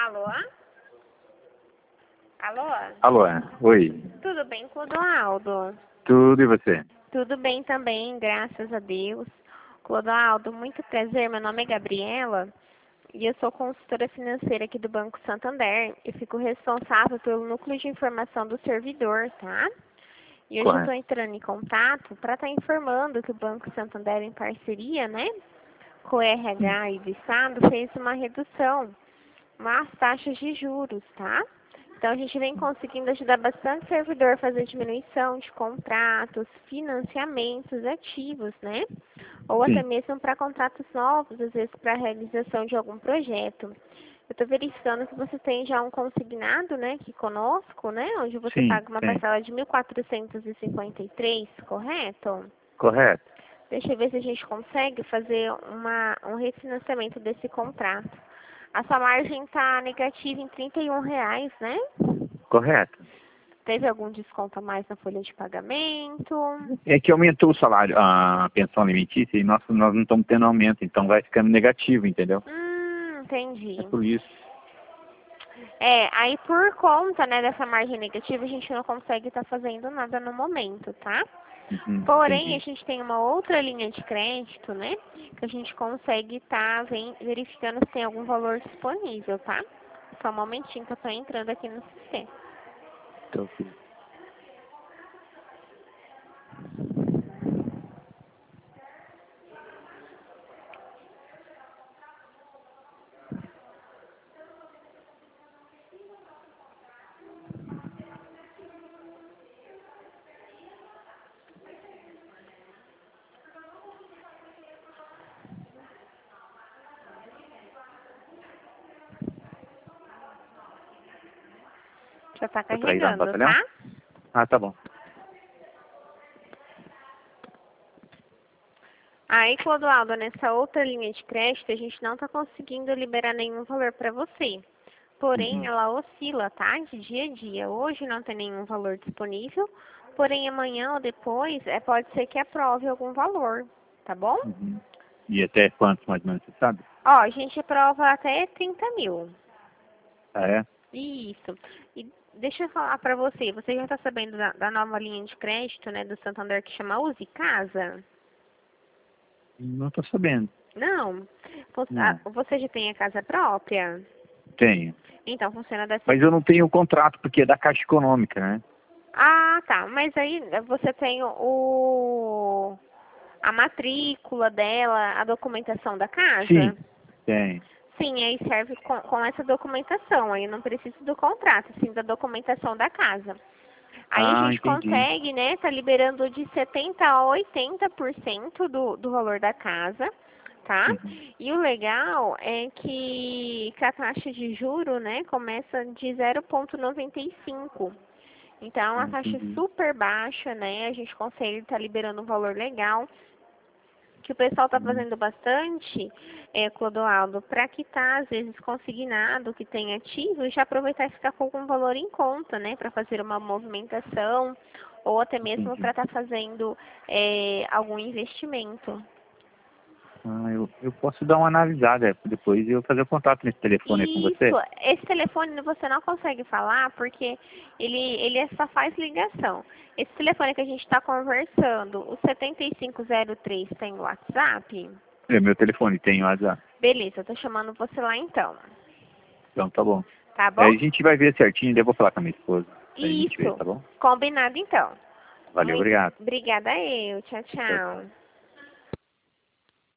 Alô? Alô? Alô, oi. Tudo bem, Clodoaldo? Tudo e você? Tudo bem também, graças a Deus. Clodoaldo, muito prazer. Meu nome é Gabriela e eu sou consultora financeira aqui do Banco Santander. Eu fico responsável pelo núcleo de informação do servidor, tá? E hoje eu estou Correto. entrando em contato para estar informando que o Banco Santander, em parceria, né, com o RH e do Estado, fez uma redução nas taxas de juros, tá? Então, a gente vem conseguindo ajudar bastante o servidor a fazer diminuição de contratos, financiamentos ativos, né? Ou até Sim. mesmo para contratos novos, às vezes para a realização de algum projeto. Eu estou verificando que você tem já um consignado, né, aqui conosco, né, onde você Sim, paga uma tem. parcela de 1.453, correto? Correto. Deixa eu ver se a gente consegue fazer um refinanciamento desse contrato. A sua margem está negativa em R$ 31, né? Correto. Teve algum desconto a mais na folha de pagamento? É que aumentou o salário, a pensão alimentícia, e nós não estamos tendo aumento, então vai ficando negativo, entendeu? Entendi. É por isso. Aí por conta, né, dessa margem negativa, a gente não consegue estar fazendo nada no momento, tá? Uhum, Porém, a entendi. gente tem uma outra linha de crédito, né, que a gente consegue estar verificando se tem algum valor disponível, tá? Só um momentinho que eu tô entrando aqui no sistema. Então, sim. Já tá É para ir lá no carregando, batalhão? tá? Ah, tá bom. Aí, Clodoaldo, nessa outra linha de crédito, a gente não está conseguindo liberar nenhum valor para você. Porém, Uhum. ela oscila, tá? De dia a dia. Hoje não tem nenhum valor disponível, porém amanhã ou depois pode ser que aprove algum valor, tá bom? Uhum. E até quantos, mais ou menos, você sabe? Ó, a gente aprova até 30 mil. Ah, é? Isso. E deixa eu falar para você, você já está sabendo da nova linha de crédito, né, do Santander que chama Use Casa? Não estou sabendo. Não. Não. Você já tem a casa própria? Tenho. Então funciona dessa. Mas eu não tenho o contrato, porque é da Caixa Econômica, né? Ah, tá. Mas aí você tem a matrícula dela, a documentação da casa? Sim, tenho. Sim, aí serve com essa documentação. Aí não precisa do contrato, sim da documentação da casa. Aí a Ah, gente entendi. consegue, né, tá liberando de 70% a 80% do valor da casa, tá? Uhum. E o legal é que a taxa de juro, né, começa de 0,95. Então, é uma taxa Entendi. super baixa, né? A gente consegue estar liberando um valor legal. Que o pessoal está Uhum. fazendo bastante, Clodoaldo, para quitar, às vezes, consignado que tem ativo e já aproveitar e ficar com algum valor em conta, né? Para fazer uma movimentação ou até mesmo para Entendi. estar fazendo algum investimento. Ah, eu posso dar uma analisada depois e eu fazer o contato nesse telefone aí com Isso, você? esse telefone você não consegue falar porque ele só faz ligação. Esse telefone que a gente está conversando, o 7503 tem WhatsApp? É, meu telefone tem WhatsApp. Beleza, eu tô chamando você lá então. Então tá bom. Tá É, bom? a gente vai ver certinho, daí eu vou falar com a minha esposa. Aí a gente vê, Isso. tá bom? Combinado então. Valeu, Muito obrigado. obrigada eu. Tchau, Tchau, tchau. tchau.